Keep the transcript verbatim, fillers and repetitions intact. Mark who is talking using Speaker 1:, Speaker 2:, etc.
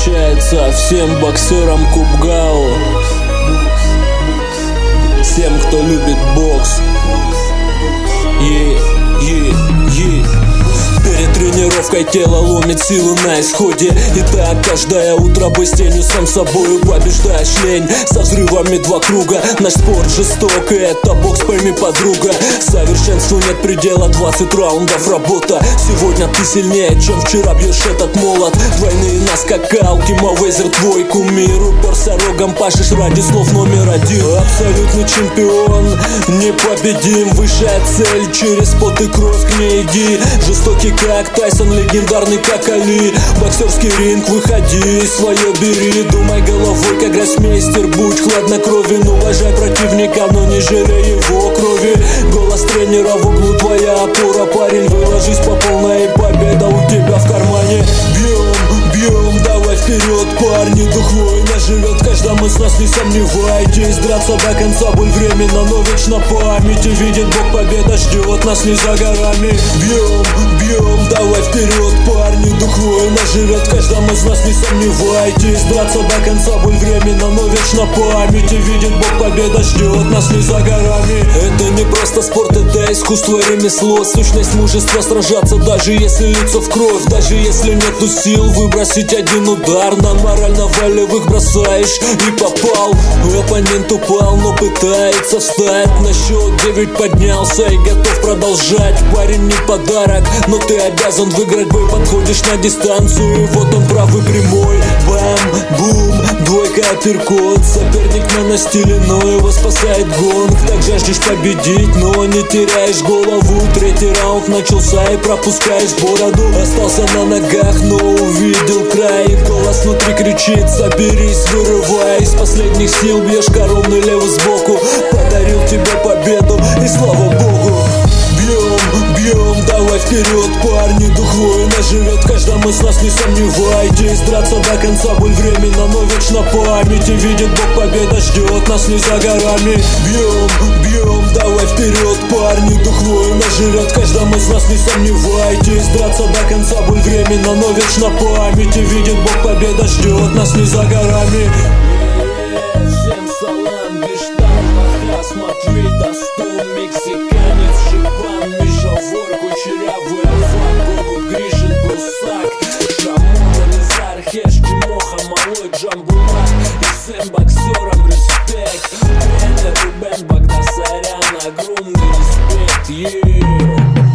Speaker 1: вручается всем боксерам Кубгау, всем, кто любит бокс. Yeah, yeah, yeah. Перед тренировкой тело ломит силы на исходе. И так каждое утро бой с тенью, сам собою побеждаешь лень. Со взрывами два круга, наш спорт жесток, и это бокс, пойми, подруга. Совершенству нет предела, двадцать раундов работа. Сегодня ты сильнее, чем вчера, бьешь этот молот. Двойные на скакалке, Мавейзер твой кумир. Уперся рогом, пашешь ради слов номер один. Абсолютный чемпион, непобедим. Высшая цель, через пот и кровь к ней иди. Жестокий как Тайсон, легендарный как Али. Боксерский ринг, выходи, свое бери. Думай головой, как гроссмейстер, будь хладнокровен. Уважай противника, но не жалей его крови. Голос тренера в углу, твоя опора, парень. Выложись по полной, победа у тебя в кармане. Бьем, бьем, давай вперед, парни. Дух воина живет в каждом из нас, не сомневайтесь. Драться до конца, боль временно, но вечно памяти. Видит Бог, победа ждет нас не за горами. Бьем, бьем, давай вперед, парни. Дух воина живет в каждом из нас, не сомневайтесь. Драться до конца, боль временно, но вечно памяти. Видит Бог, победа ждет нас не за горами. Это не просто спорт, это искусство, ремесло. Сущность мужества, сражаться, даже если лицо в кровь. Даже если нету сил выбросить один удар. На морально-волевых бросаешь и попал. Оппонент упал, но пытается встать. На счет девять поднялся и готов продолжать. Парень не подарок, но ты обязан выиграть бой. Подходишь на дистанцию, и вот он правый прямой. Бам, бум, двойка, апперкот. Соперник на настиле, но его спасает гонг. Так жаждешь победить, но не теряешь голову. Третий раунд начался и пропускаешь бороду. Остался на ногах, но увидел край. Голос внутри кричит: соберись, вырывай. Из последних сил бьешь коронный левый сбоку. Подарил тебе победу, и слава Богу. Бьем, бьем, давай вперед, парни. Дух воина живет в каждом из нас, не сомневайтесь. Драться до конца, боль временно, но вечно памяти. Видит Бог, победа ждет нас не за горами. Бьем, бьем, давай вперед, парни. Дух воина живет в каждом из нас, не сомневайтесь. Драться до конца, боль временно, но вечно памяти. Видит Бог, победа ждет нас не за горами.
Speaker 2: Всем салам, Биштан, Маха, смотри, Достун, мексиканец, Шипан, Миша, вор, кучерявый, Афан, Богу, Гришин, Брусак, Шамон, Низар, Хеш, Тимоха, Малой, Джамбулат, и всем боксерам респект. Тренер Рубен Багдасарян, огромный респект, yeah.